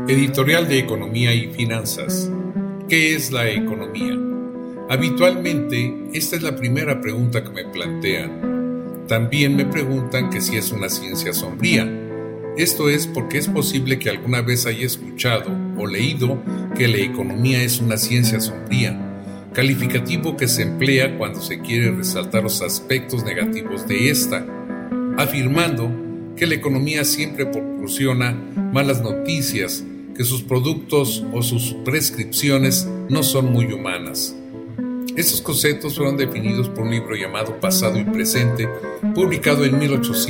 Editorial de Economía y Finanzas. ¿Qué es la economía? Habitualmente, esta es la primera pregunta que me plantean. También me preguntan que si es una ciencia sombría. Esto es porque es posible que alguna vez haya escuchado o leído que la economía es una ciencia sombría, calificativo que se emplea cuando se quiere resaltar los aspectos negativos de esta, afirmando que la economía siempre proporciona malas noticias, que sus productos o sus prescripciones no son muy humanas. Estos conceptos fueron definidos por un libro llamado Pasado y Presente, publicado en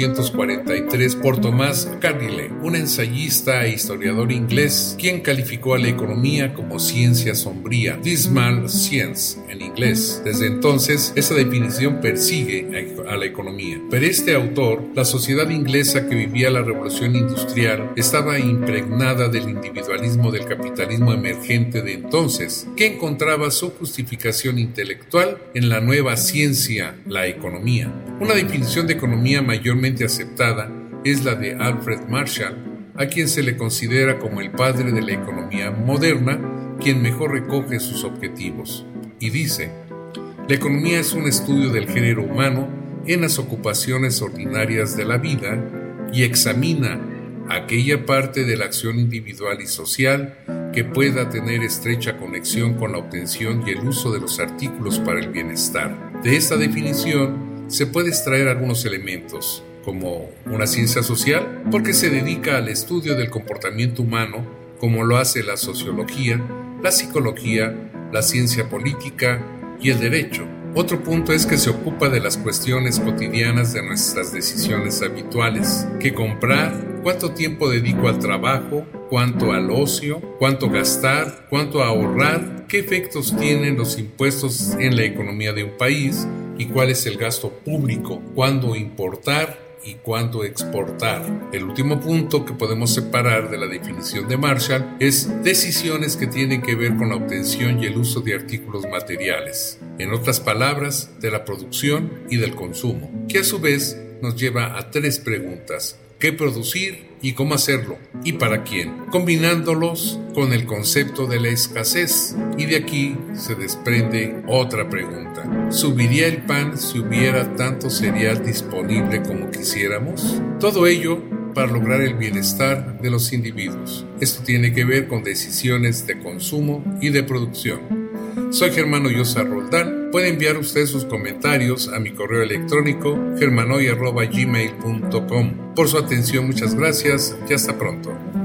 1843 por Thomas Carlyle, un ensayista e historiador inglés, quien calificó a la economía como ciencia sombría, dismal science en inglés. Desde entonces, esa definición persigue a la economía. Pero este autor, la sociedad inglesa que vivía la revolución industrial, estaba impregnada del individualismo del capitalismo emergente de entonces, que encontraba su justificación intelectual en la nueva ciencia, la economía. Una definición de economía mayormente aceptada es la de Alfred Marshall, a quien se le considera como el padre de la economía moderna, quien mejor recoge sus objetivos. Y dice: la economía es un estudio del género humano en las ocupaciones ordinarias de la vida y examina aquella parte de la acción individual y social que pueda tener estrecha conexión con la obtención y el uso de los artículos para el bienestar. De esta definición se puede extraer algunos elementos, como una ciencia social, porque se dedica al estudio del comportamiento humano, como lo hace la sociología, la psicología, la ciencia política y el derecho. Otro punto es que se ocupa de las cuestiones cotidianas de nuestras decisiones habituales: qué comprar, cuánto tiempo dedico al trabajo, cuánto al ocio, cuánto gastar, cuánto ahorrar, qué efectos tienen los impuestos en la economía de un país y cuál es el gasto público, cuándo importar y cuánto exportar. El último punto que podemos separar de la definición de Marshall es decisiones que tienen que ver con la obtención y el uso de artículos materiales, en otras palabras, de la producción y del consumo, que a su vez nos lleva a tres preguntas: ¿qué producir y cómo hacerlo? ¿Y para quién? Combinándolos con el concepto de la escasez. Y de aquí se desprende otra pregunta: ¿subiría el pan si hubiera tanto cereal disponible como quisiéramos? Todo ello para lograr el bienestar de los individuos. Esto tiene que ver con decisiones de consumo y de producción. Soy Germán Hoyosa Roldán. Puede enviar usted sus comentarios a mi correo electrónico germanoy@gmail.com. Por su atención, muchas gracias y hasta pronto.